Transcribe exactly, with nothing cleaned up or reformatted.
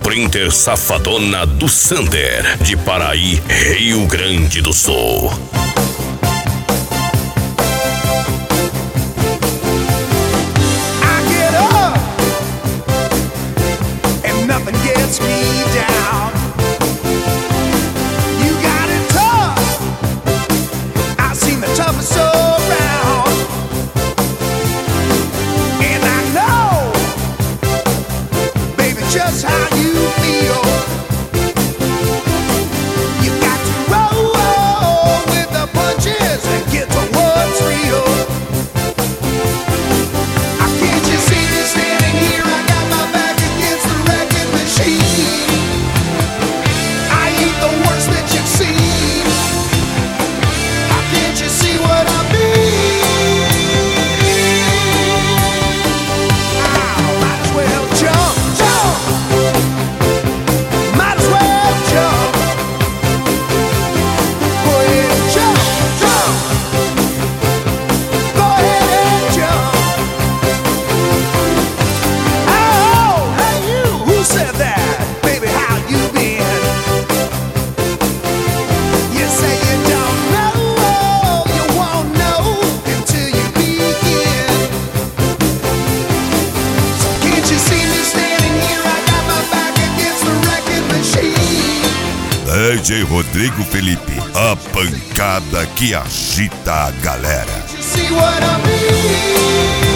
Sprinter safadona do Sander, de Paraí, Rio Grande do Sul. Just how you feel. You got to roll, roll with the punches and get to what's real. I can't you see me standing here? I got my back against the wrecking machine. I ain't the worst that you've seen. How can't you see what I mean? I might as well jump. Might as well jump. Go ahead and jump, jump. Go ahead and jump. Oh, hey you, who said that? Baby, how you been? You say you don't know, you won't know until you begin. So can't you see me standing here? I got my back against the wrecking machine. D J Rodrigo Felipe, a pancada que agita a galera. You see what I mean?